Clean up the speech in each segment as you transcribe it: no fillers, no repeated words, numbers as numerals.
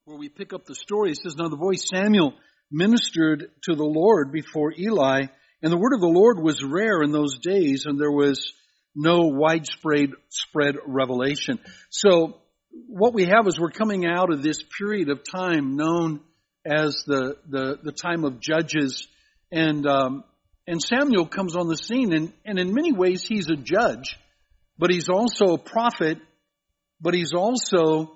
where we pick up the story. It says, "Now the boy Samuel ministered to the Lord before Eli, and the word of the Lord was rare in those days, and there was no widespread revelation." So what we have is we're coming out of this period of time known as the time of Judges, and Samuel comes on the scene, and in many ways he's a judge, but he's also a prophet, but he's also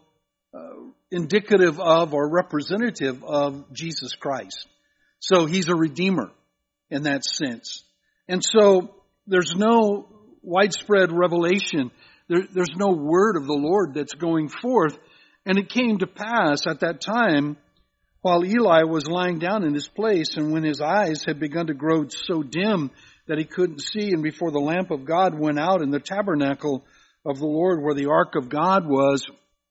indicative of or representative of Jesus Christ. So he's a redeemer in that sense. And so there's no widespread revelation. There's no word of the Lord that's going forth. And it came to pass at that time, while Eli was lying down in his place, and when his eyes had begun to grow so dim that he couldn't see, and before the lamp of God went out in the tabernacle of the Lord where the ark of God was,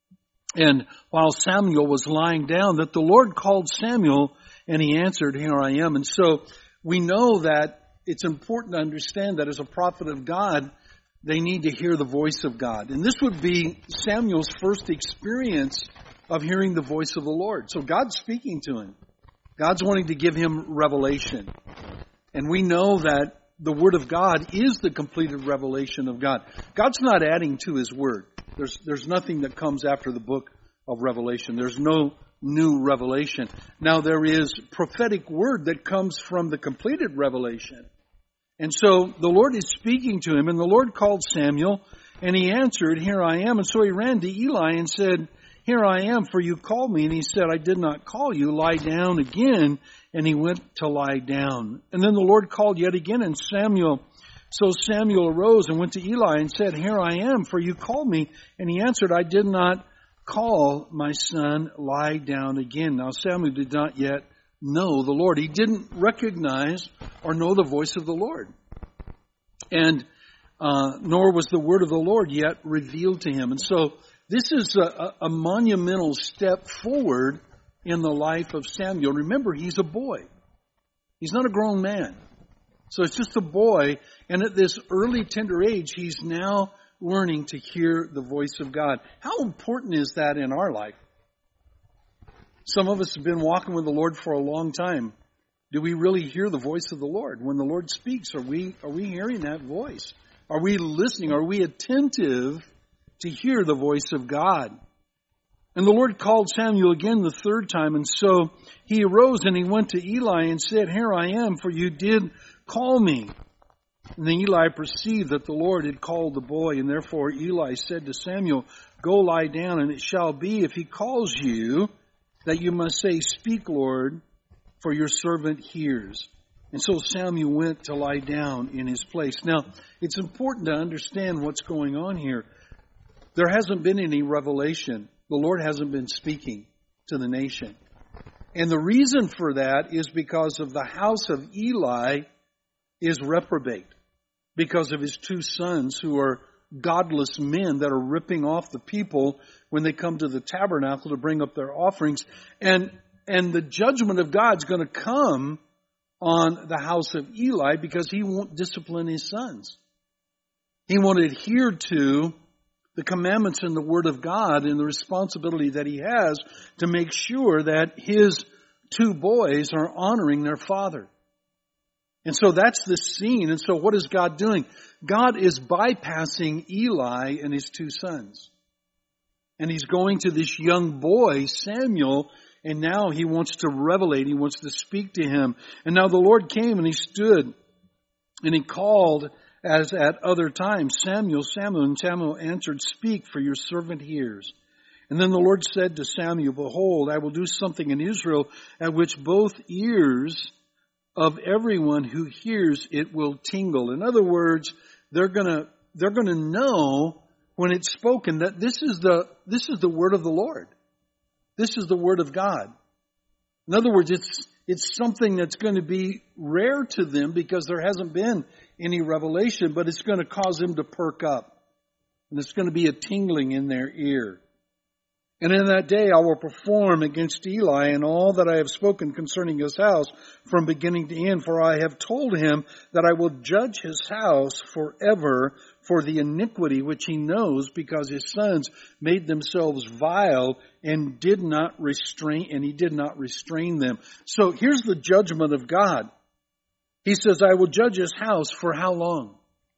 and while Samuel was lying down, that the Lord called Samuel, and he answered, "Here I am." And so we know that it's important to understand that as a prophet of God, they need to hear the voice of God. And this would be Samuel's first experience of hearing the voice of the Lord. So God's speaking to him. God's wanting to give him revelation. And we know that the Word of God is the completed revelation of God. God's not adding to His Word. There's nothing that comes after the book of Revelation. There's no new revelation. Now there is prophetic word that comes from the completed revelation. And so the Lord is speaking to him, and the Lord called Samuel, and he answered, "Here I am." And so he ran to Eli and said, "Here I am, for you called me." And he said, "I did not call you. Lie down again." And he went to lie down. And then the Lord called yet again, and So Samuel arose and went to Eli and said, "Here I am, for you called me." And he answered, "I did not call, my son. Lie down again." Now Samuel did not yet know the Lord. He didn't recognize or know the voice of the Lord. And nor was the word of the Lord yet revealed to him. And so this is a monumental step forward in the life of Samuel. Remember, he's a boy. He's not a grown man. So it's just a boy, and at this early, tender age, he's now learning to hear the voice of God. How important is that in our life? Some of us have been walking with the Lord for a long time. Do we really hear the voice of the Lord? When the Lord speaks, are we hearing that voice? Are we listening? Are we attentive to hear the voice of God? And the Lord called Samuel again the third time, and so he arose and he went to Eli and said, "Here I am, for you did call me." And then Eli perceived that the Lord had called the boy, and therefore Eli said to Samuel, "Go lie down, and it shall be, if he calls you, that you must say, 'Speak, Lord, for your servant hears.'" And so Samuel went to lie down in his place. Now, it's important to understand what's going on here. There hasn't been any revelation. The Lord hasn't been speaking to the nation. And the reason for that is because of the house of Eli is reprobate, because of his two sons who are godless men that are ripping off the people when they come to the tabernacle to bring up their offerings. And the judgment of God's going to come on the house of Eli because he won't discipline his sons. He won't adhere to the commandments and the Word of God and the responsibility that he has to make sure that his two boys are honoring their father. And so that's the scene. And so what is God doing? God is bypassing Eli and his two sons. And he's going to this young boy, Samuel, and now he wants to revelate. He wants to speak to him. And now the Lord came and he stood and he called as at other times, "Samuel, Samuel." And Samuel answered, "Speak, for your servant hears." And then the Lord said to Samuel, "Behold, I will do something in Israel at which both ears of everyone who hears it will tingle." In other words, they're gonna know when it's spoken that this is the word of the Lord. This is the word of God. In other words, it's something that's going to be rare to them because there hasn't been any revelation, but it's going to cause them to perk up. And it's going to be a tingling in their ear. And in that day I will perform against Eli and all that I have spoken concerning his house from beginning to end. For I have told him that I will judge his house forever for the iniquity which he knows, because his sons made themselves vile and he did not restrain them. So here's the judgment of God. He says, I will judge his house for how long?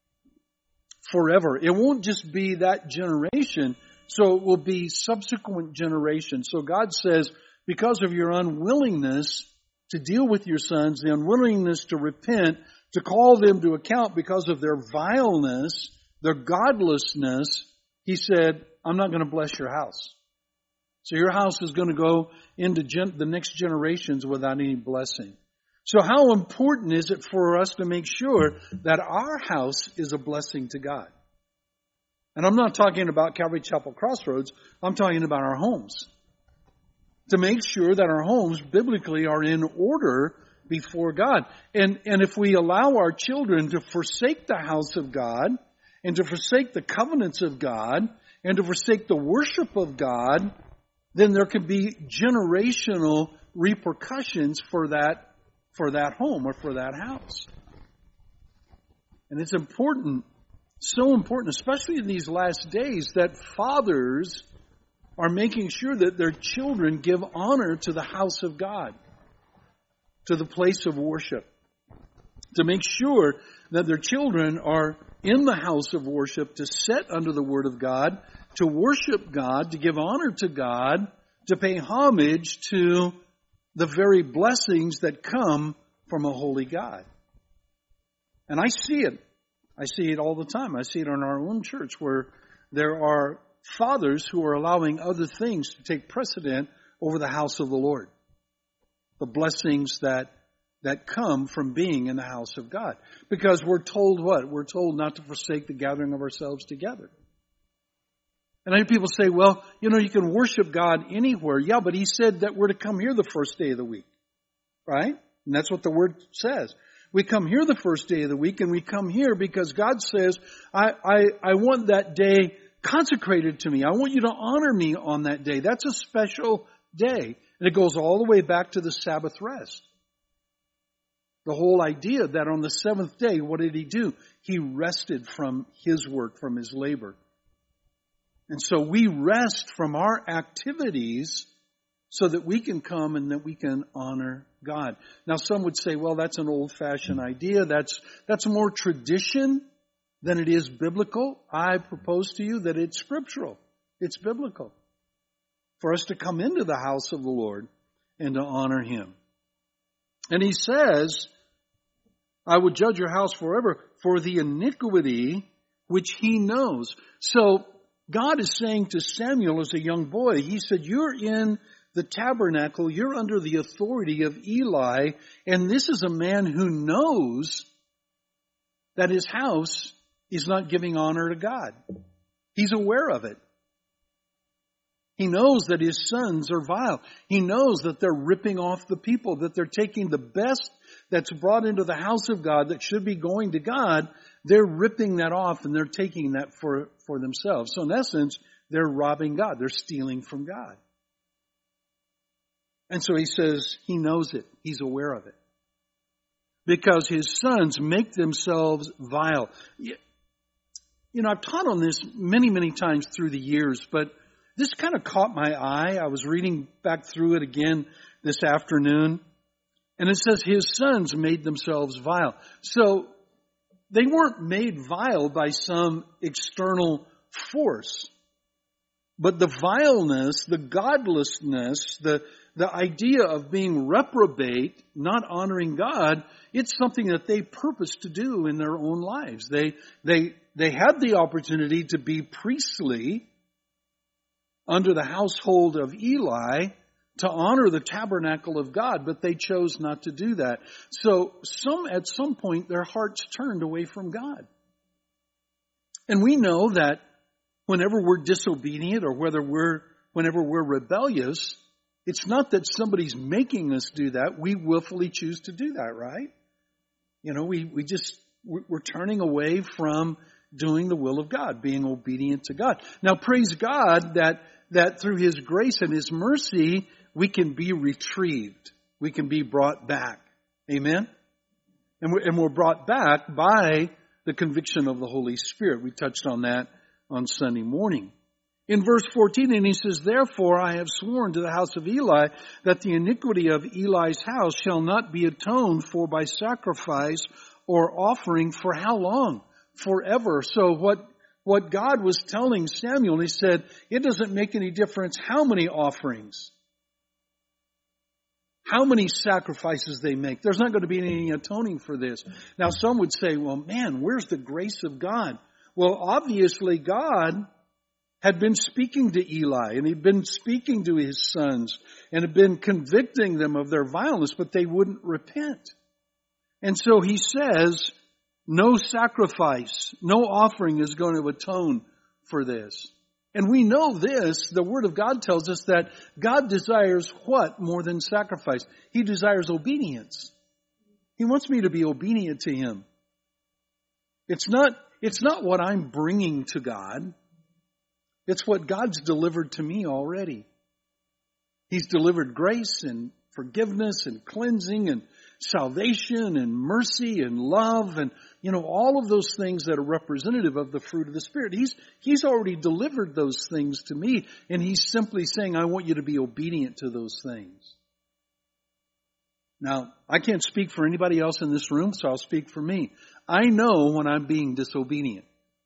Forever. It won't just be that generation. So it will be subsequent generations. So God says, because of your unwillingness to deal with your sons, the unwillingness to repent, to call them to account because of their vileness, their godlessness, he said, I'm not going to bless your house. So your house is going to go into the next generations without any blessing. So how important is it for us to make sure that our house is a blessing to God? And I'm not talking about Calvary Chapel Crossroads. I'm talking about our homes. To make sure that our homes biblically are in order before God. And if we allow our children to forsake the house of God, and to forsake the covenants of God, and to forsake the worship of God, then there can be generational repercussions for that home or for that house. And it's important, so important, especially in these last days, that fathers are making sure that their children give honor to the house of God, to the place of worship, to make sure that their children are in the house of worship, to sit under the Word of God, to worship God, to give honor to God, to pay homage to the very blessings that come from a holy God. And I see it. I see it all the time. I see it in our own church where there are fathers who are allowing other things to take precedent over the house of the Lord. The blessings that come from being in the house of God. Because we're told what? We're told not to forsake the gathering of ourselves together. And I hear people say, well, you can worship God anywhere. Yeah, but he said that we're to come here the first day of the week. Right? And that's what the word says. We come here the first day of the week, and we come here because God says, I want that day consecrated to me. I want you to honor me on that day. That's a special day. And it goes all the way back to the Sabbath rest. The whole idea that on the seventh day, what did he do? He rested from his work, from his labor. And so we rest from our activities so that we can come and that we can honor God. Now some would say, well, that's an old-fashioned idea. That's more tradition than it is biblical. I propose to you that it's scriptural. It's biblical. For us to come into the house of the Lord and to honor him. And he says, I will judge your house forever for the iniquity which he knows. So God is saying to Samuel as a young boy, he said, you're in the tabernacle, you're under the authority of Eli, and this is a man who knows that his house is not giving honor to God. He's aware of it. He knows that his sons are vile. He knows that they're ripping off the people, that they're taking the best that's brought into the house of God that should be going to God. They're ripping that off and they're taking that for themselves. So in essence, they're robbing God. They're stealing from God. And so he says he knows it. He's aware of it. Because his sons make themselves vile. I've taught on this many, many times through the years, but this kind of caught my eye. I was reading back through it again this afternoon. And it says his sons made themselves vile. So they weren't made vile by some external force. But the vileness, the godlessness, the idea of being reprobate, not honoring God, it's something that they purpose to do in their own lives. They had the opportunity to be priestly under the household of Eli to honor the tabernacle of God, but they chose not to do that. So at some point their hearts turned away from God. And we know that whenever we're disobedient or whenever we're rebellious, it's not that somebody's making us do that. We willfully choose to do that, right? We're turning away from doing the will of God, being obedient to God. Now, praise God that that through His grace and His mercy, we can be retrieved. We can be brought back. Amen? And we're brought back by the conviction of the Holy Spirit. We touched on that on Sunday morning. In verse 14, and he says, therefore I have sworn to the house of Eli that the iniquity of Eli's house shall not be atoned for by sacrifice or offering for how long? Forever. So what God was telling Samuel, He said, it doesn't make any difference how many offerings, how many sacrifices they make. There's not going to be any atoning for this. Now some would say, well, man, where's the grace of God? Well, obviously God had been speaking to Eli, and He'd been speaking to his sons, and had been convicting them of their vileness, but they wouldn't repent. And so He says, no sacrifice, no offering is going to atone for this. And we know this, the Word of God tells us that God desires what more than sacrifice? He desires obedience. He wants me to be obedient to Him. It's not what I'm bringing to God. It's what God's delivered to me already. He's delivered grace and forgiveness and cleansing and salvation and mercy and love and, all of those things that are representative of the fruit of the Spirit. He's already delivered those things to me, and He's simply saying, I want you to be obedient to those things. Now, I can't speak for anybody else in this room, so I'll speak for me. I know when I'm being disobedient.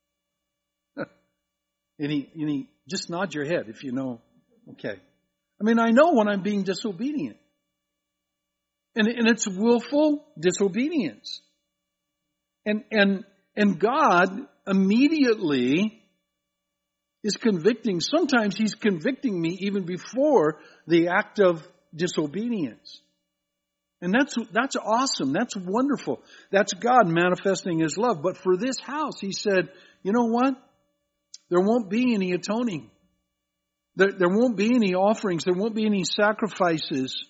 And just nod your head if you know. Okay. I know when I'm being disobedient. And it's willful disobedience. And God immediately is convicting. Sometimes He's convicting me even before the act of disobedience. And that's awesome. That's wonderful. That's God manifesting His love. But for this house, He said, you know what? There won't be any atoning. There won't be any offerings. There won't be any sacrifices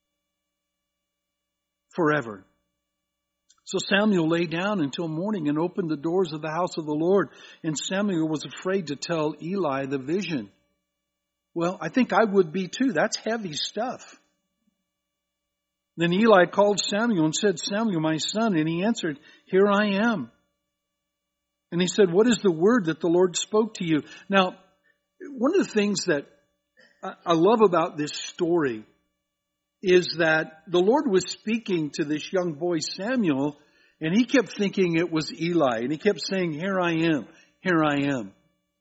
forever. So Samuel lay down until morning and opened the doors of the house of the Lord. And Samuel was afraid to tell Eli the vision. Well, I think I would be too. That's heavy stuff. Then Eli called Samuel and said, Samuel, my son. And he answered, here I am. And he said, what is the word that the Lord spoke to you? Now, one of the things that I love about this story is that the Lord was speaking to this young boy Samuel, and he kept thinking it was Eli. And he kept saying, here I am, here I am.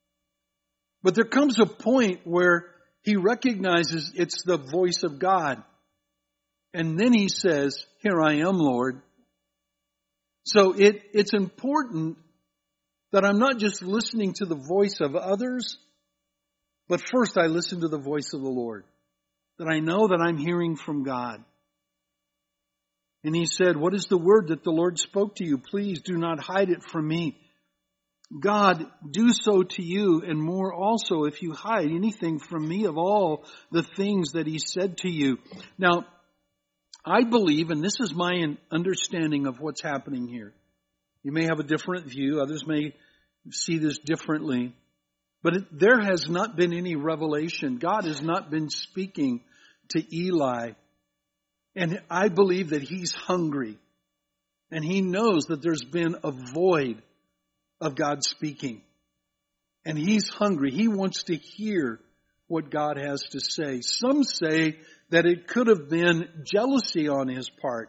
But there comes a point where he recognizes it's the voice of God. And then he says, here I am, Lord. So it's important that I'm not just listening to the voice of others, but first I listen to the voice of the Lord. That I know that I'm hearing from God. And he said, what is the word that the Lord spoke to you? Please do not hide it from me. God, do so to you and more also if you hide anything from me of all the things that He said to you. Now, I believe, and this is my understanding of what's happening here. You may have a different view. Others may see this differently. But there has not been any revelation. God has not been speaking to Eli. And I believe that he's hungry. And he knows that there's been a void of God speaking. And he's hungry. He wants to hear what God has to say. Some say that it could have been jealousy on his part.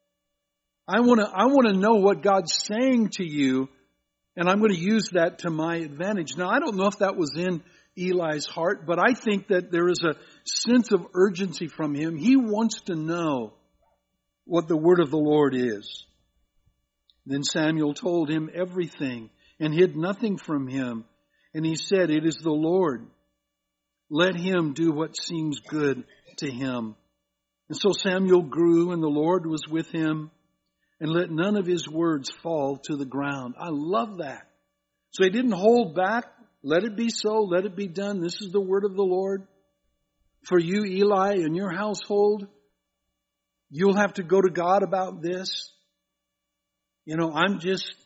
I want to know what God's saying to you, and I'm going to use that to my advantage. Now, I don't know if that was in Eli's heart, but I think that there is a sense of urgency from him. He wants to know what the word of the Lord is. Then Samuel told him everything and hid nothing from him. And he said, it is the Lord. Let him do what seems good to him. And so Samuel grew, and the Lord was with him, and let none of his words fall to the ground. I love that. So he didn't hold back. Let it be so. Let it be done. This is the word of the Lord. For you, Eli, and your household, you'll have to go to God about this. You know, I'm just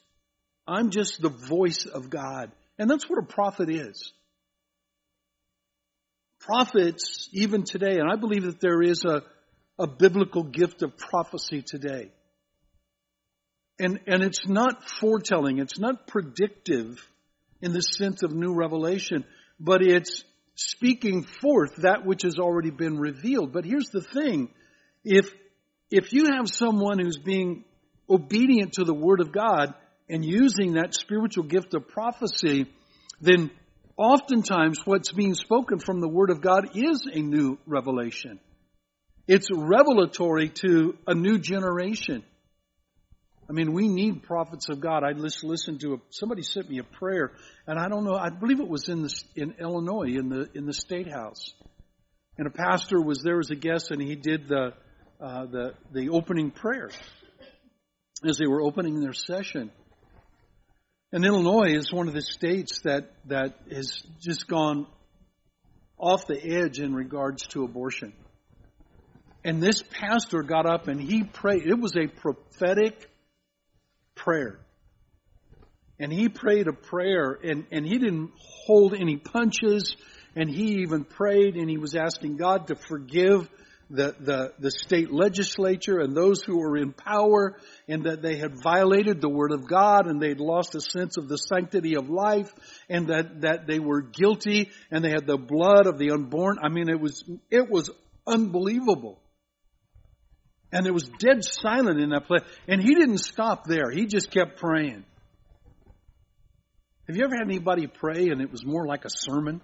the voice of God. And that's what a prophet is. prophets, even today, and I believe that there is a biblical gift of prophecy today. And it's not foretelling, it's not predictive in the sense of new revelation, but it's speaking forth that which has already been revealed. But here's the thing, if you have someone who's being obedient to the Word of God and using that spiritual gift of prophecy, then oftentimes what's being spoken from the Word of God is a new revelation. It's revelatory to a new generation. I mean, we need prophets of God. I just listened to somebody sent me a prayer, and I don't know, I believe it was in Illinois, in the State House. And a pastor was there as a guest, and he did the opening prayer as they were opening their session. And Illinois is one of the states that has just gone off the edge in regards to abortion. And this pastor got up and he prayed. It was a prophetic prayer. And he prayed a prayer, and he didn't hold any punches, and he even prayed, and he was asking God to forgive the state legislature and those who were in power, and that they had violated the Word of God, and they'd lost a sense of the sanctity of life, and that they were guilty, and they had the blood of the unborn. I mean, it was unbelievable. And it was dead silent in that place. And he didn't stop there. He just kept praying. Have you ever had anybody pray and it was more like a sermon?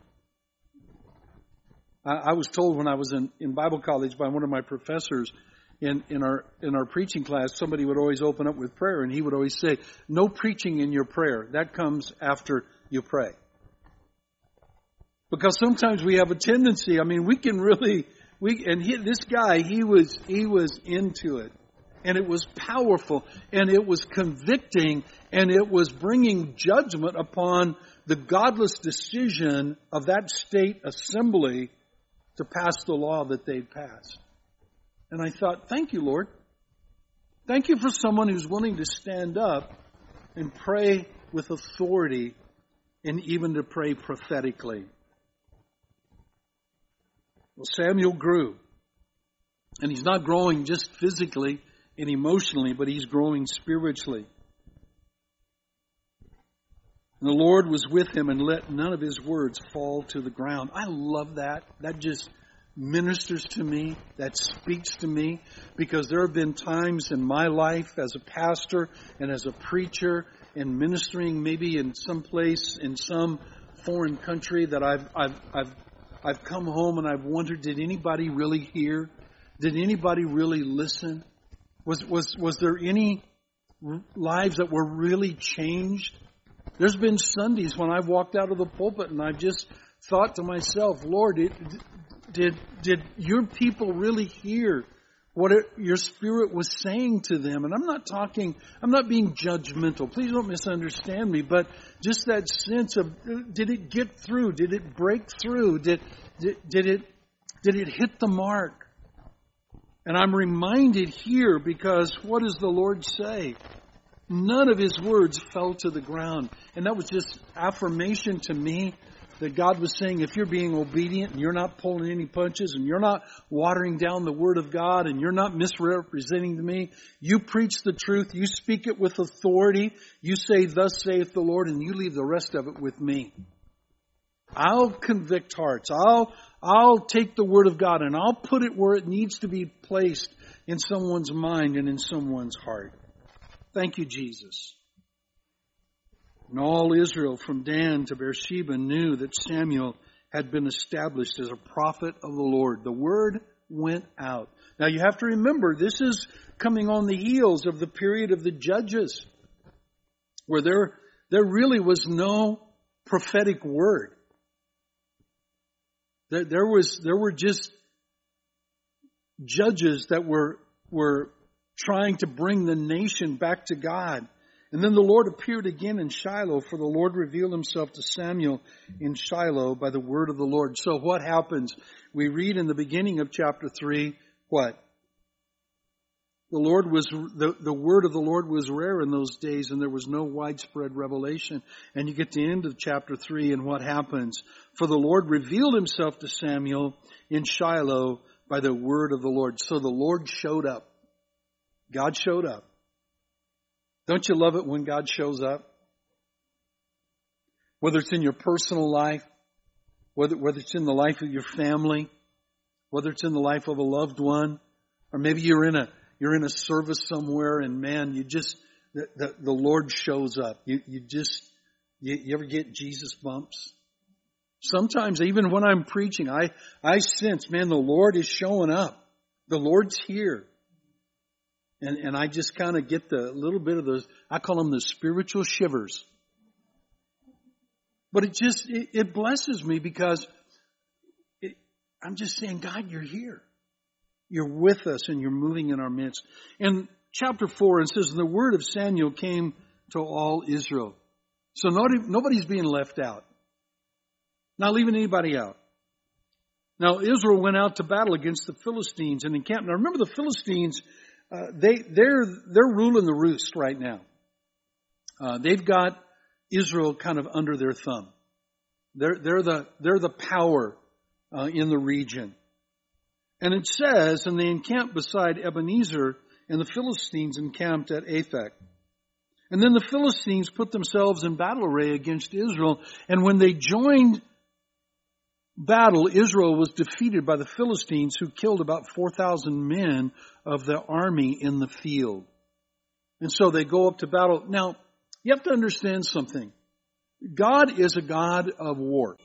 I was told when I was in Bible college by one of my professors in our preaching class, somebody would always open up with prayer, and he would always say, "No preaching in your prayer. That comes after you pray." Because sometimes we have a tendency, I mean, we can really... this guy, he was into it. And it was powerful. And it was convicting. And it was bringing judgment upon the godless decision of that state assembly to pass the law that they'd passed. And I thought, thank you, Lord. Thank you for someone who's willing to stand up and pray with authority and even to pray prophetically. Well, Samuel grew. And he's not growing just physically and emotionally, but he's growing spiritually. And the Lord was with him and let none of his words fall to the ground. I love that. That just ministers to me. That speaks to me. Because there have been times in my life as a pastor and as a preacher and ministering maybe in some place, in some foreign country, that I've come home and I've wondered, did anybody really hear? Did anybody really listen? Was there any lives that were really changed? There's been Sundays when I've walked out of the pulpit and I've just thought to myself, Lord, did your people really hear what your Spirit was saying to them? And I'm not being judgmental. Please don't misunderstand me, but just that sense of, did it get through? Did it break through? Did it hit the mark? And I'm reminded here, because what does the Lord say? None of His words fell to the ground. And that was just affirmation to me that God was saying, if you're being obedient and you're not pulling any punches and you're not watering down the Word of God and you're not misrepresenting to me, you preach the truth, you speak it with authority, you say, thus saith the Lord, and you leave the rest of it with me. I'll convict hearts. I'll take the Word of God and I'll put it where it needs to be placed in someone's mind and in someone's heart. Thank you, Jesus. And all Israel from Dan to Beersheba knew that Samuel had been established as a prophet of the Lord. The word went out. Now you have to remember, this is coming on the heels of the period of the Judges, where there really was no prophetic word. There were just judges that were trying to bring the nation back to God. And then the Lord appeared again in Shiloh, for the Lord revealed Himself to Samuel in Shiloh by the word of the Lord. So what happens? We read in the beginning of chapter 3, what? the word of the Lord was rare in those days, and there was no widespread revelation. And you get to the end of chapter 3, and what happens? For the Lord revealed himself to Samuel in Shiloh by the word of the Lord. So the Lord showed up. God showed up. Don't you love it when God shows up? Whether it's in your personal life, whether it's in the life of your family, whether it's in the life of a loved one, or maybe you're in a service somewhere, and man, the Lord shows up. You ever get Jesus bumps? Sometimes even when I'm preaching, I sense, man, the Lord is showing up. The Lord's here. And I just kind of get the little bit of those, I call them the spiritual shivers. But it blesses me because I'm just saying, God, you're here. You're with us and you're moving in our midst. In chapter 4, it says, the word of Samuel came to all Israel. So nobody's being left out. Not leaving anybody out. Now, Israel went out to battle against the Philistines and encamped. Now, remember the Philistines, they're ruling the roost right now. They've got Israel kind of under their thumb. They're the power in the region. And it says, and they encamped beside Ebenezer, and the Philistines encamped at Aphek. And then the Philistines put themselves in battle array against Israel. And when they joined battle, Israel was defeated by the Philistines, who killed about 4,000 men of the army in the field. And so they go up to battle. Now, you have to understand something. God is a God of war.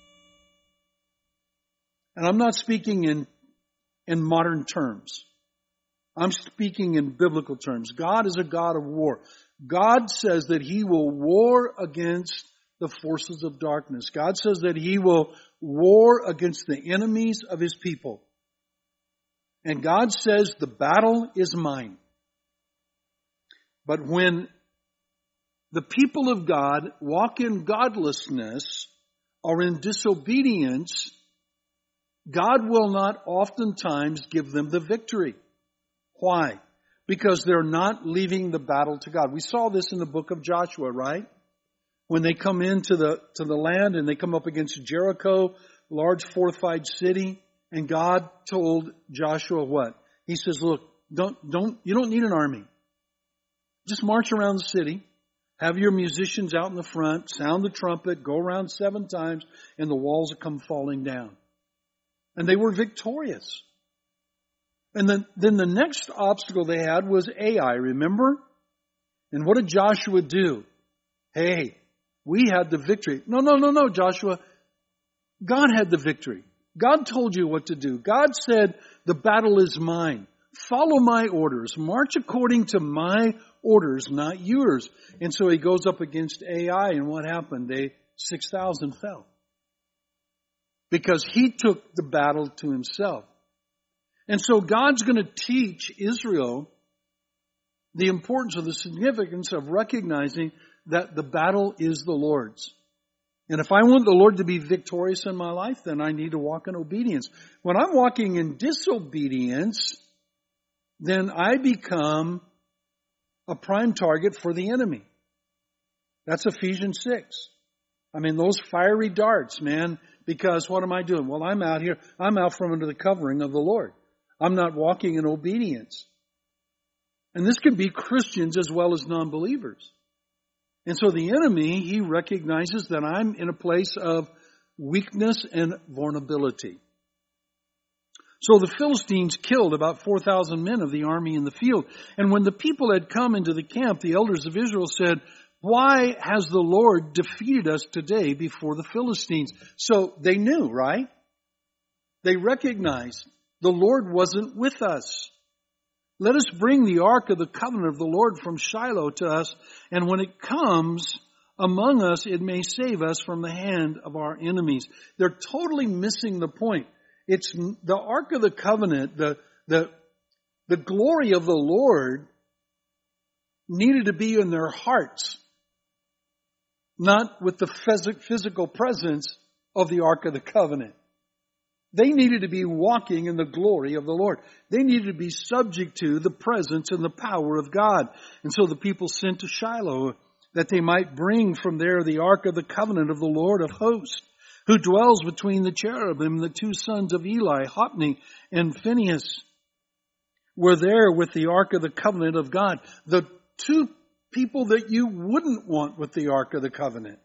And I'm not speaking in modern terms. I'm speaking in biblical terms. God is a God of war. God says that He will war against the forces of darkness. God says that He will war against the enemies of His people. And God says the battle is mine. But when the people of God walk in godlessness or in disobedience, God will not oftentimes give them the victory. Why? Because they're not leaving the battle to God. We saw this in the book of Joshua, right? When they come into the land and they come up against Jericho, large fortified city, and God told Joshua what? He says, look, you don't need an army. Just march around the city. Have your musicians out in the front, sound the trumpet, go around 7 times, and the walls will come falling down. And they were victorious. And then the next obstacle they had was Ai, remember? And what did Joshua do? Hey, we had the victory. No, Joshua. God had the victory. God told you what to do. God said, the battle is mine. Follow my orders. March according to my orders, not yours. And so he goes up against Ai, and what happened? 6,000 fell. Because he took the battle to himself. And so God's going to teach Israel the importance of the significance of recognizing that the battle is the Lord's. And if I want the Lord to be victorious in my life, then I need to walk in obedience. When I'm walking in disobedience, then I become a prime target for the enemy. That's Ephesians 6. I mean, those fiery darts, man, because what am I doing? Well, I'm out here. I'm out from under the covering of the Lord. I'm not walking in obedience. And this can be Christians as well as non-believers. And so the enemy, he recognizes that I'm in a place of weakness and vulnerability. So the Philistines killed about 4,000 men of the army in the field. And when the people had come into the camp, the elders of Israel said, why has the Lord defeated us today before the Philistines? So they knew, right? They recognized the Lord wasn't with us. Let us bring the ark of the covenant of the Lord from Shiloh to us, and when it comes among us, it may save us from the hand of our enemies. They're totally missing the point. It's the ark of the covenant, the glory of the Lord needed to be in their hearts, not with the physical presence of the ark of the covenant. They needed to be walking in the glory of the Lord. They needed to be subject to the presence and the power of God. And so the people sent to Shiloh that they might bring from there the ark of the covenant of the Lord of hosts, who dwells between the cherubim. The two sons of Eli, Hophni and Phinehas, were there with the ark of the covenant of God. The two people that you wouldn't want with the ark of the covenant.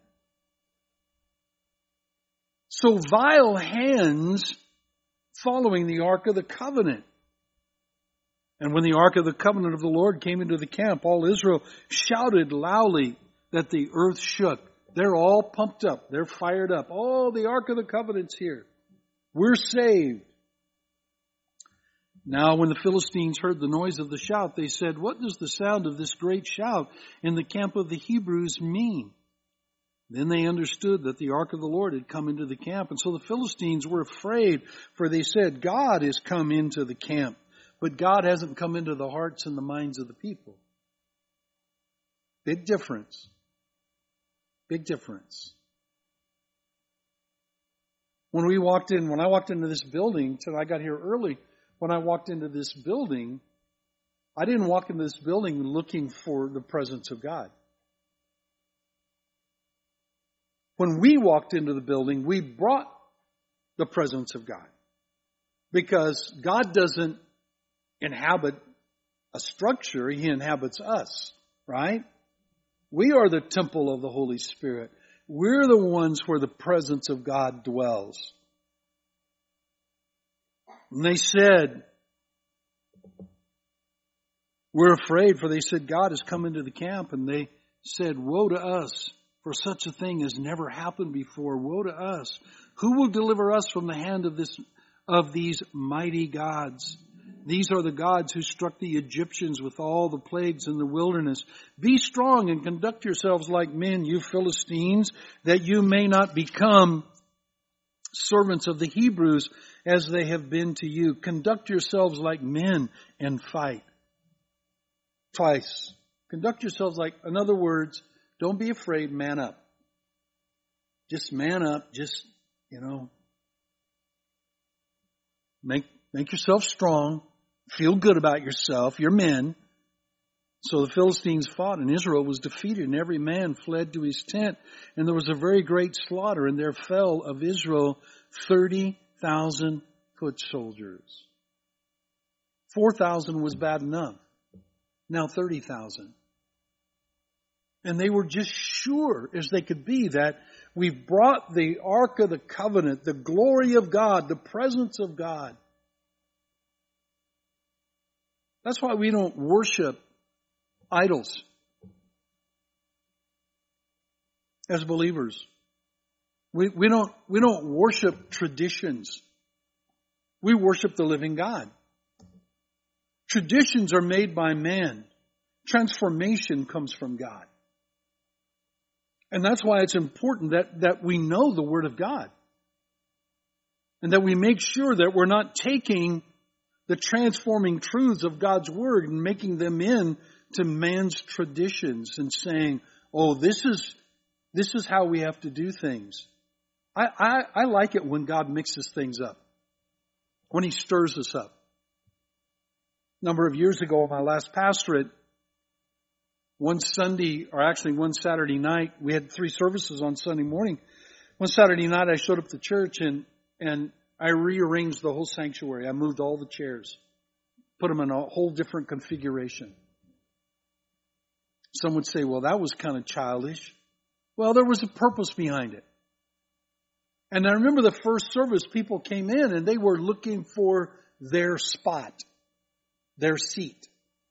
So vile hands following the ark of the covenant. And when the ark of the covenant of the Lord came into the camp, all Israel shouted loudly that the earth shook. They're all pumped up. They're fired up. Oh, the ark of the covenant's here. We're saved. Now when the Philistines heard the noise of the shout, they said, "What does the sound of this great shout in the camp of the Hebrews mean?" Then they understood that the ark of the Lord had come into the camp. And so the Philistines were afraid, for they said, "God has come into the camp." But God hasn't come into the hearts and the minds of the people. Big difference. Big difference. When I walked into this building, till I got here early, when I walked into this building, I didn't walk into this building looking for the presence of God. When we walked into the building, we brought the presence of God. Because God doesn't inhabit a structure, He inhabits us, right? We are the temple of the Holy Spirit. We're the ones where the presence of God dwells. And they said, "We're afraid," for they said, "God has come into the camp." And they said, "Woe to us, for such a thing has never happened before. Woe to us. Who will deliver us from the hand of these mighty gods? These are the gods who struck the Egyptians with all the plagues in the wilderness. Be strong and conduct yourselves like men, you Philistines, that you may not become servants of the Hebrews as they have been to you. Conduct yourselves like men and fight." Twice. Conduct yourselves like, in other words, don't be afraid, man up. Just man up, just, make yourself strong. Feel good about yourself. You're men. So the Philistines fought, and Israel was defeated, and every man fled to his tent. And there was a very great slaughter, and there fell of Israel 30,000 foot soldiers. 4,000 was bad enough. Now 30,000. And they were just sure as they could be that we've brought the Ark of the Covenant, the glory of God, the presence of God. That's why we don't worship idols as believers. We don't worship traditions. We worship the living God. Traditions are made by man. Transformation comes from God. And that's why it's important that we know the Word of God. And that we make sure that we're not taking the transforming truths of God's Word and making them into man's traditions and saying, "Oh, this is how we have to do things." I like it when God mixes things up. When He stirs us up. A number of years ago, in my last pastorate, one Saturday night, we had 3 services on Sunday morning. One Saturday night I showed up to church and I rearranged the whole sanctuary. I moved all the chairs, put them in a whole different configuration. Some would say, "Well, that was kind of childish." Well, there was a purpose behind it. And I remember the first service, people came in and they were looking for their spot, their seat.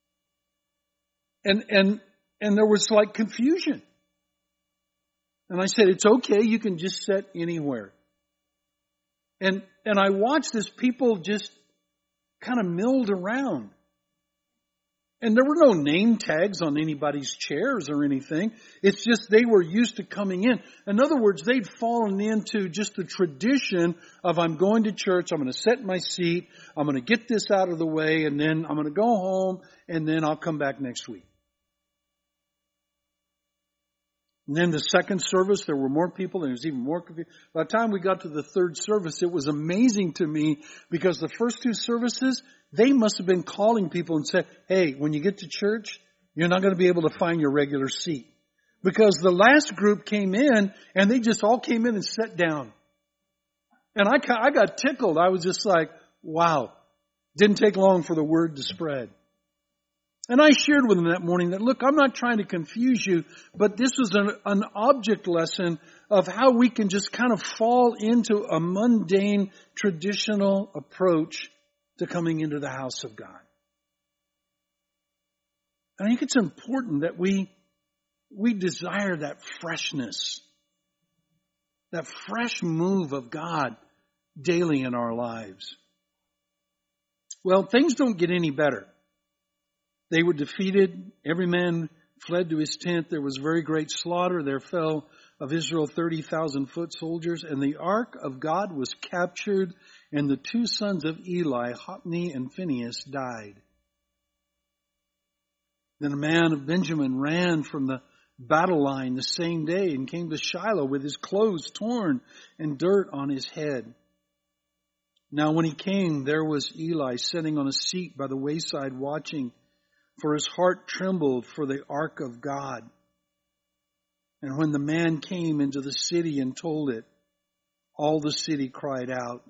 And there was like confusion. And I said, "It's okay, you can just sit anywhere." And I watched as people just kind of milled around. And there were no name tags on anybody's chairs or anything. It's just they were used to coming in. In other words, they'd fallen into just the tradition of, I'm going to church, I'm going to sit in my seat, I'm going to get this out of the way, and then I'm going to go home, and then I'll come back next week. And then the second service, there were more people and there was even more confusion. By the time we got to the third service, it was amazing to me because the first two services, they must have been calling people and said, hey, when you get to church, you're not going to be able to find your regular seat. Because the last group came in and they just all came in and sat down. And I got tickled. I was just like, wow. Didn't take long for the word to spread. And I shared with them that morning that, look, I'm not trying to confuse you, but this was an object lesson of how we can just kind of fall into a mundane, traditional approach to coming into the house of God. I think it's important that we desire that freshness, that fresh move of God daily in our lives. Well, things don't get any better. They were defeated. Every man fled to his tent. There was very great slaughter. There fell of Israel 30,000 foot soldiers. And the ark of God was captured. And the two sons of Eli, Hophni and Phinehas, died. Then a man of Benjamin ran from the battle line the same day and came to Shiloh with his clothes torn and dirt on his head. Now when he came, there was Eli sitting on a seat by the wayside watching, for his heart trembled for the ark of God. And when the man came into the city and told it, all the city cried out.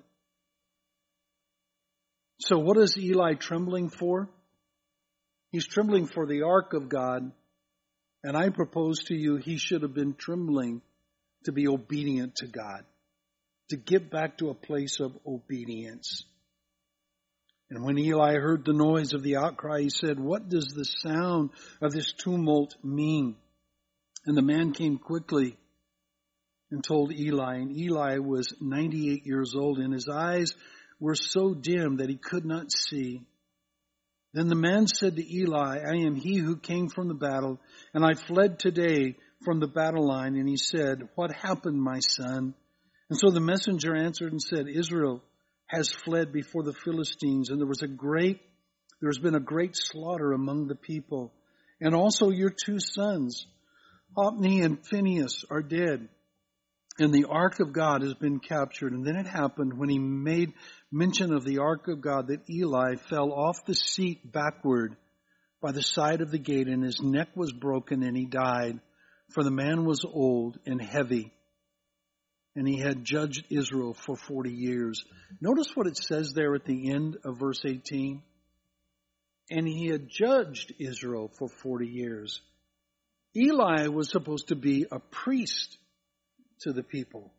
So what is Eli trembling for? He's trembling for the ark of God. And I propose to you, he should have been trembling to be obedient to God, to get back to a place of obedience. And when Eli heard the noise of the outcry, he said, what does the sound of this tumult mean? And the man came quickly and told Eli. And Eli was 98 years old, and his eyes were so dim that he could not see. Then the man said to Eli, I am he who came from the battle, and I fled today from the battle line. And he said, what happened, my son? And so the messenger answered and said, Israel has fled before the Philistines, and there's been a great slaughter among the people. And also your two sons, Hophni and Phinehas, are dead, and the ark of God has been captured. And then it happened when he made mention of the ark of God that Eli fell off the seat backward by the side of the gate, and his neck was broken, and he died, for the man was old and heavy. And he had judged Israel for 40 years. Notice what it says there at the end of verse 18. And he had judged Israel for 40 years. Eli was supposed to be a priest to the people.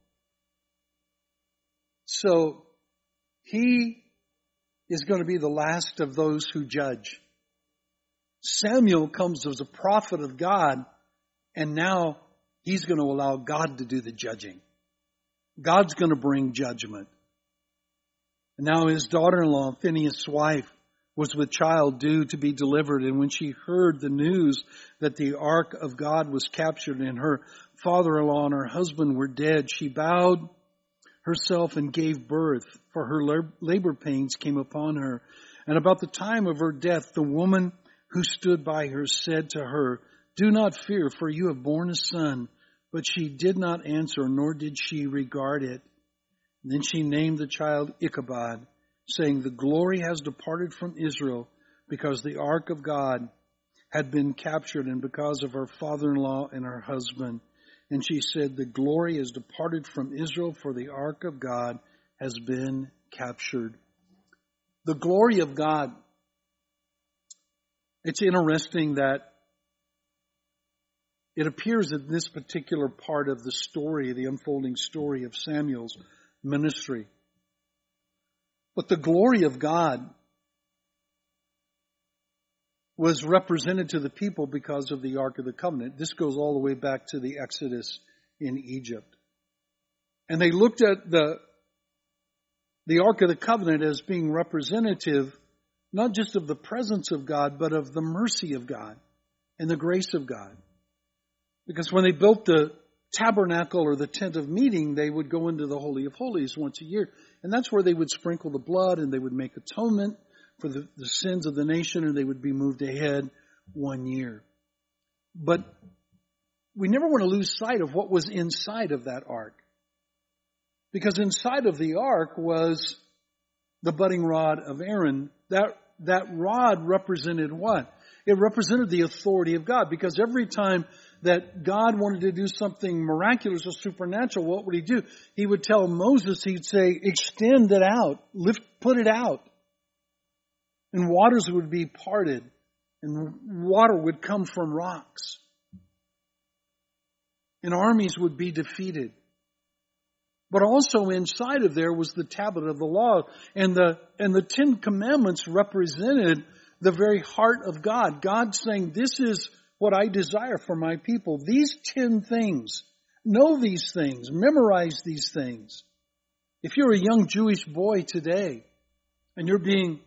So he is going to be the last of those who judge. Samuel comes as a prophet of God, and now he's going to allow God to do the judging. God's going to bring judgment. And now his daughter-in-law, Phinehas' wife, was with child due to be delivered. And when she heard the news that the ark of God was captured and her father-in-law and her husband were dead, she bowed herself and gave birth, for her labor pains came upon her. And about the time of her death, the woman who stood by her said to her, do not fear, for you have borne a son. But she did not answer, nor did she regard it. And then she named the child Ichabod, saying, the glory has departed from Israel, because the ark of God had been captured, and because of her father-in-law and her husband. And she said, the glory has departed from Israel, for the ark of God has been captured. The glory of God. It's interesting that it appears in this particular part of the story, the unfolding story of Samuel's ministry. But the glory of God was represented to the people because of the Ark of the Covenant. This goes all the way back to the Exodus in Egypt. And they looked at the Ark of the Covenant as being representative not just of the presence of God, but of the mercy of God and the grace of God. Because when they built the tabernacle or the tent of meeting, they would go into the Holy of Holies once a year. And that's where they would sprinkle the blood and they would make atonement for the sins of the nation, and they would be moved ahead 1 year. But we never want to lose sight of what was inside of that ark. Because inside of the ark was the budding rod of Aaron. That rod represented what? It represented the authority of God. Because every time that God wanted to do something miraculous or supernatural, what would he do? He would tell Moses, he'd say, extend it out, put it out. And waters would be parted. And water would come from rocks. And armies would be defeated. But also inside of there was the tablet of the law. And the 10 Commandments represented the very heart of God. God saying, this is what I desire for my people. These 10 things. Know these things. Memorize these things. If you're a young Jewish boy today, and you're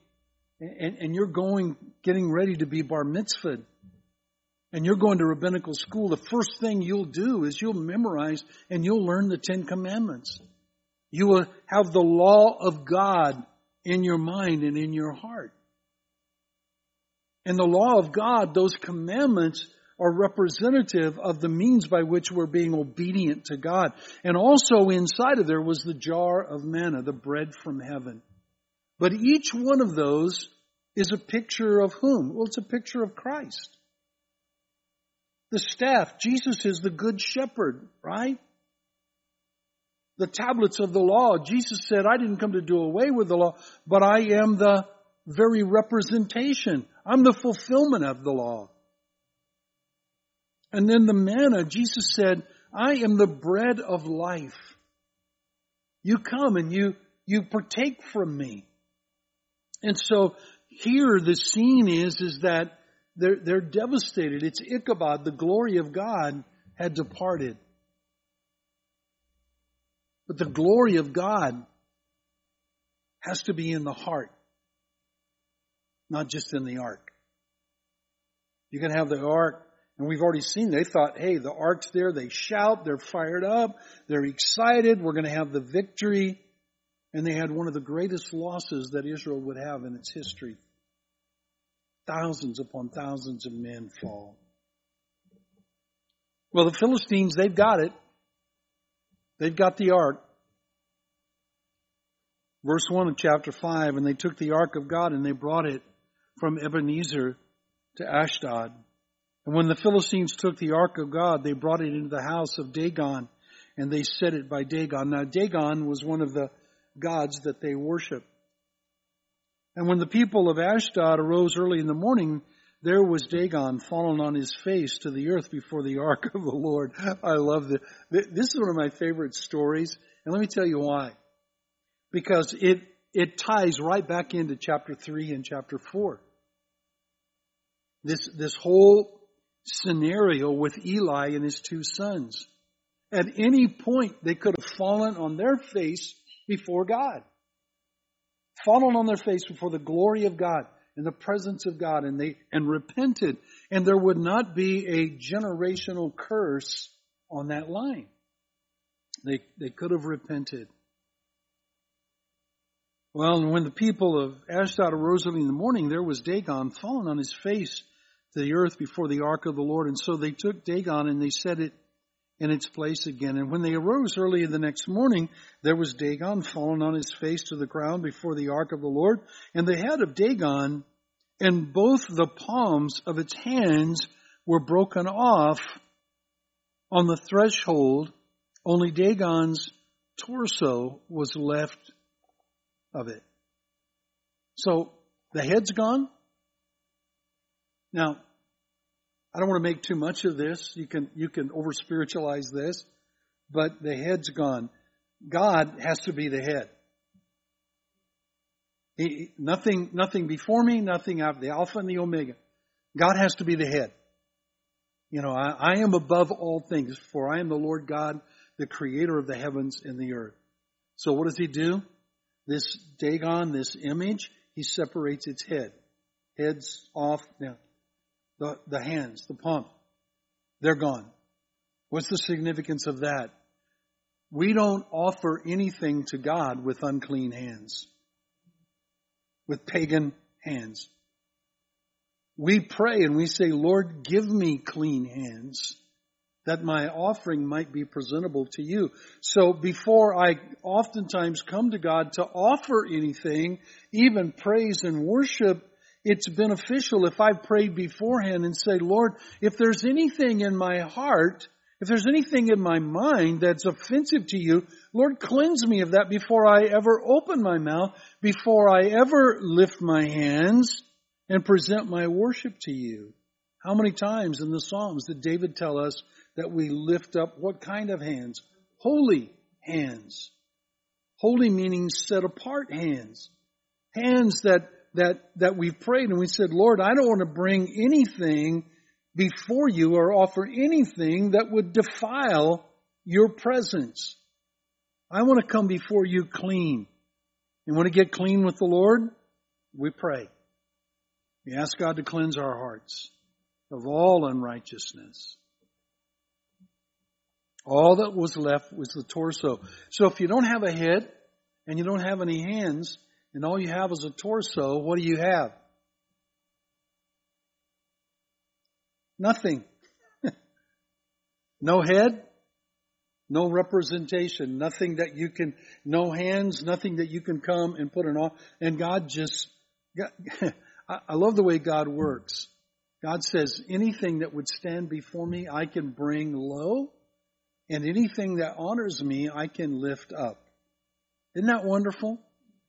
getting ready to be bar mitzvahed, and you're going to rabbinical school, the first thing you'll do is you'll memorize and you'll learn the 10 Commandments. You will have the law of God in your mind and in your heart. And the law of God, those commandments, are representative of the means by which we're being obedient to God. And also inside of there was the jar of manna, the bread from heaven. But each one of those is a picture of whom? Well, it's a picture of Christ. The staff, Jesus is the good shepherd, right? The tablets of the law, Jesus said, I didn't come to do away with the law, but I am the very representation. I'm the fulfillment of the law. And then the manna, Jesus said, I am the bread of life. You come and you partake from me. And so here the scene is that they're devastated. It's Ichabod. The glory of God had departed. But the glory of God has to be in the heart, not just in the ark. You can have the ark, and we've already seen, they thought, hey, the ark's there, they shout, they're fired up, they're excited, we're going to have the victory. And they had one of the greatest losses that Israel would have in its history. Thousands upon thousands of men fall. Well, the Philistines, they've got it. They've got the ark. Verse 1 of chapter 5, and they took the ark of God and they brought it from Ebenezer to Ashdod. And when the Philistines took the ark of God, they brought it into the house of Dagon and they set it by Dagon. Now, Dagon was one of the gods that they worship. And when the people of Ashdod arose early in the morning, there was Dagon fallen on his face to the earth before the ark of the Lord. I love this. This is one of my favorite stories. And let me tell you why. Because it ties right back into chapter 3 and chapter 4. This whole scenario with Eli and his 2 sons. At any point, they could have fallen on their face before God. Fallen on their face before the glory of God, in the presence of God, and repented. And there would not be a generational curse on that line. They could have repented. Well, and when the people of Ashdod arose early in the morning, there was Dagon fallen on his face to the earth before the ark of the Lord. And so they took Dagon and they set it in its place again. And when they arose early the next morning, there was Dagon fallen on his face to the ground before the ark of the Lord. And the head of Dagon and both the palms of its hands were broken off on the threshold. Only Dagon's torso was left of it. So the head's gone. Now, I don't want to make too much of this. You can over spiritualize this, but the head's gone. God has to be the head. Nothing before me, nothing after, the Alpha and the Omega. God has to be the head. You know, I am above all things, for I am the Lord God, the creator of the heavens and the earth. So what does he do? This Dagon, this image, he separates its head. Head's off now. The hands, the palm, they're gone. What's the significance of that? We don't offer anything to God with unclean hands, with pagan hands. We pray and we say, Lord, give me clean hands that my offering might be presentable to you. So before I oftentimes come to God to offer anything, even praise and worship, it's beneficial if I prayed beforehand and say, Lord, if there's anything in my heart, if there's anything in my mind that's offensive to you, Lord, cleanse me of that before I ever open my mouth, before I ever lift my hands and present my worship to you. How many times in the Psalms did David tell us that we lift up what kind of hands? Holy hands. Holy meaning set apart hands. Hands that we've prayed and we said, Lord, I don't want to bring anything before you or offer anything that would defile your presence. I want to come before you clean. You want to get clean with the Lord? We pray. We ask God to cleanse our hearts of all unrighteousness. All that was left was the torso. So if you don't have a head and you don't have any hands and all you have is a torso, what do you have? Nothing. No head, no representation, nothing that you can, no hands, nothing that you can come and put it on. And God just, I love the way God works. God says, anything that would stand before me, I can bring low, and anything that honors me, I can lift up. Isn't that wonderful?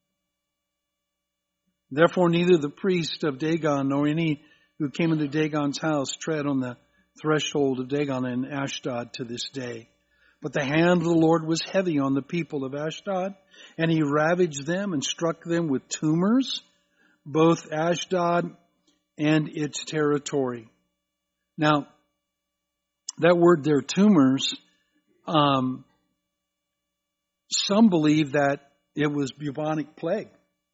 Therefore, neither the priest of Dagon nor any who came into Dagon's house tread on the threshold of Dagon and Ashdod to this day. But the hand of the Lord was heavy on the people of Ashdod, and he ravaged them and struck them with tumors, both Ashdod and its territory. Now, that word there, tumors, some believe that it was bubonic plague.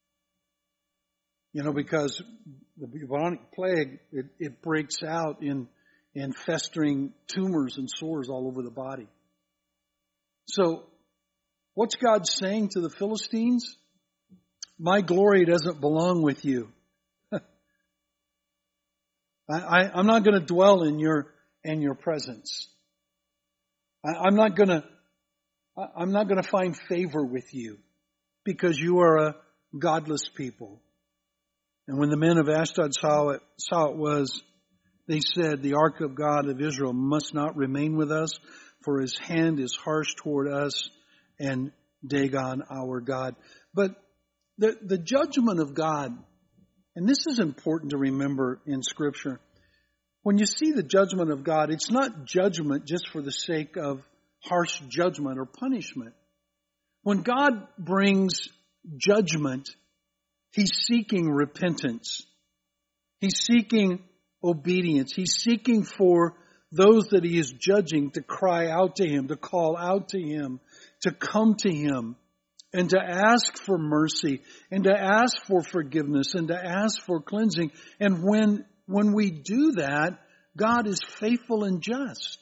Because the bubonic plague, it breaks out in festering tumors and sores all over the body. So, what's God saying to the Philistines? My glory doesn't belong with you. I'm not going to dwell in your presence. I'm not going to find favor with you because you are a godless people. And when the men of Ashdod saw it was, they said, the ark of God of Israel must not remain with us, for his hand is harsh toward us and Dagon our God. But the judgment of God, and this is important to remember in Scripture, when you see the judgment of God, it's not judgment just for the sake of harsh judgment or punishment. When God brings judgment, He's seeking repentance. He's seeking obedience. He's seeking for those that He is judging to cry out to Him, to call out to Him, to come to Him, and to ask for mercy, and to ask for forgiveness, and to ask for cleansing. And when we do that, God is faithful and just.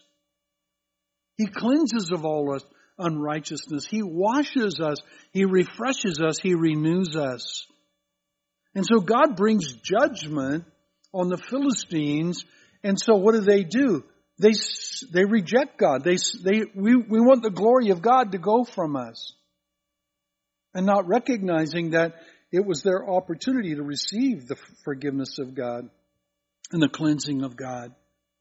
He cleanses of all unrighteousness. He washes us. He refreshes us. He renews us. And so God brings judgment on the Philistines. And so what do? They reject God. We want the glory of God to go from us. And not recognizing that it was their opportunity to receive the forgiveness of God and the cleansing of God.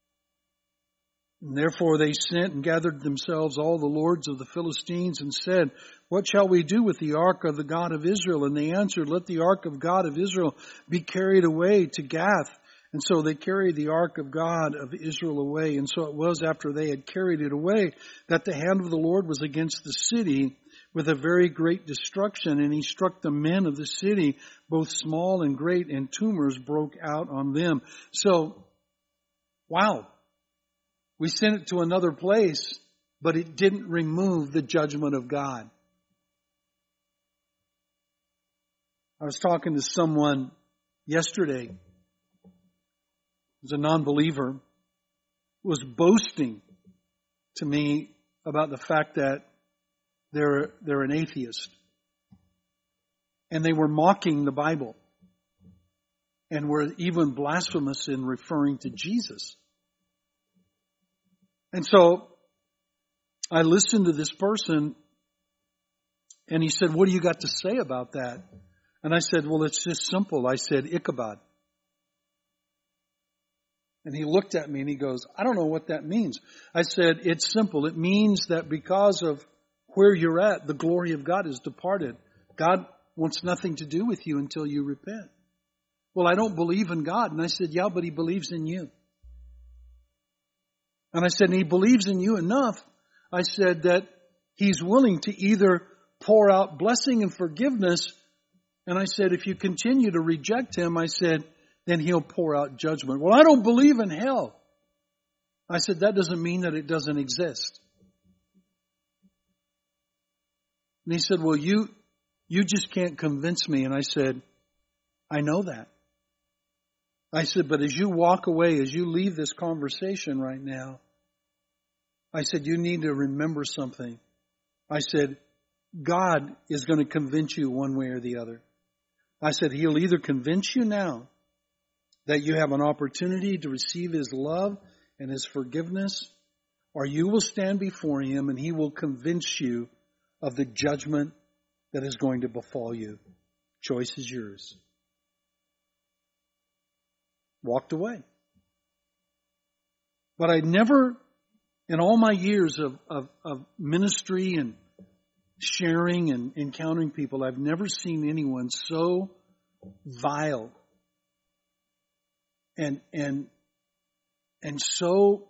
And therefore they sent and gathered themselves all the lords of the Philistines and said, what shall we do with the ark of the God of Israel? And they answered, let the ark of God of Israel be carried away to Gath. And so they carried the ark of God of Israel away. And so it was after they had carried it away that the hand of the Lord was against the city with a very great destruction. And he struck the men of the city, both small and great, and tumors broke out on them. So, wow. We sent it to another place, but it didn't remove the judgment of God. I was talking to someone yesterday who's a non-believer, was boasting to me about the fact that they're an atheist. And they were mocking the Bible and were even blasphemous in referring to Jesus. And so I listened to this person, and he said, what do you got to say about that? And I said, well, it's just simple. I said, Ichabod. And he looked at me and he goes, I don't know what that means. I said, it's simple. It means that because of where you're at, the glory of God is departed. God wants nothing to do with you until you repent. Well, I don't believe in God. And I said, yeah, but He believes in you. And I said, and He believes in you enough, I said, that He's willing to either pour out blessing and forgiveness. And I said, if you continue to reject Him, I said, then He'll pour out judgment. Well, I don't believe in hell. I said, that doesn't mean that it doesn't exist. And he said, well, you just can't convince me. And I said, I know that. I said, but as you walk away, as you leave this conversation right now, I said, you need to remember something. I said, God is going to convince you one way or the other. I said, He'll either convince you now that you have an opportunity to receive His love and His forgiveness, or you will stand before Him and He will convince you of the judgment that is going to befall you. Choice is yours. Walked away. But I never, in all my years of ministry and sharing and encountering people, I've never seen anyone so vile and so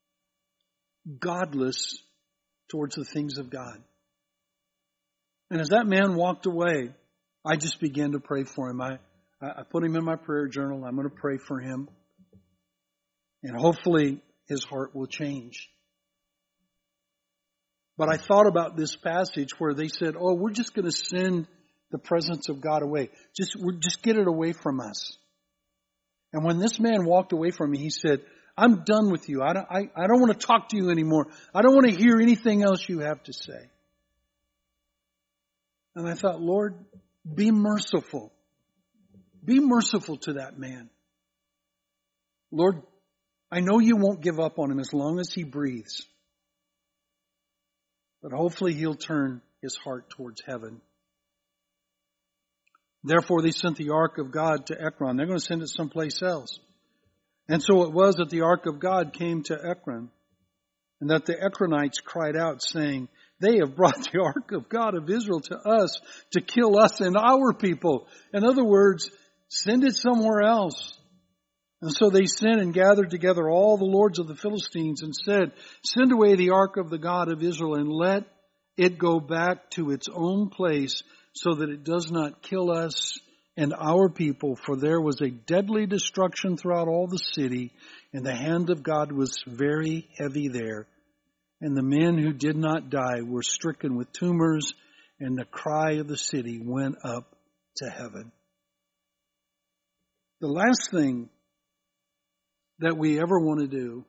godless towards the things of God. And as that man walked away, I just began to pray for him. I put him in my prayer journal. I'm going to pray for him. And hopefully his heart will change. But I thought about this passage where they said, oh, we're just going to send the presence of God away. Just get it away from us. And when this man walked away from me, he said, I'm done with you. I don't want to talk to you anymore. I don't want to hear anything else you have to say. And I thought, Lord, be merciful. Be merciful to that man. Lord, I know you won't give up on him as long as he breathes. But hopefully he'll turn his heart towards heaven. Therefore they sent the ark of God to Ekron. They're going to send it someplace else. And so it was that the ark of God came to Ekron, and that the Ekronites cried out, saying, they have brought the ark of God of Israel to us to kill us and our people. In other words, send it somewhere else. And so they sent and gathered together all the lords of the Philistines and said, send away the ark of the God of Israel and let it go back to its own place so that it does not kill us and our people. For there was a deadly destruction throughout all the city, and the hand of God was very heavy there. And the men who did not die were stricken with tumors, and the cry of the city went up to heaven. The last thing that we ever want to do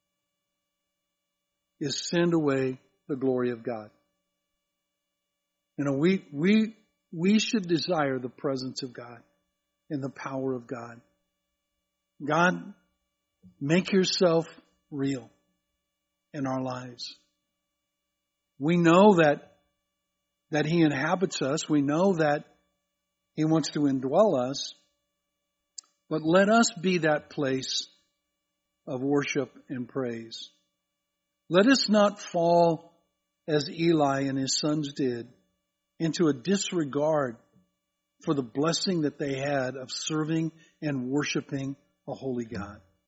is send away the glory of God. You know, we should desire the presence of God and the power of God. God, make yourself real in our lives. We know that He inhabits us. We know that He wants to indwell us. But let us be that place of worship and praise. Let us not fall as Eli and his sons did into a disregard for the blessing that they had of serving and worshiping a holy God.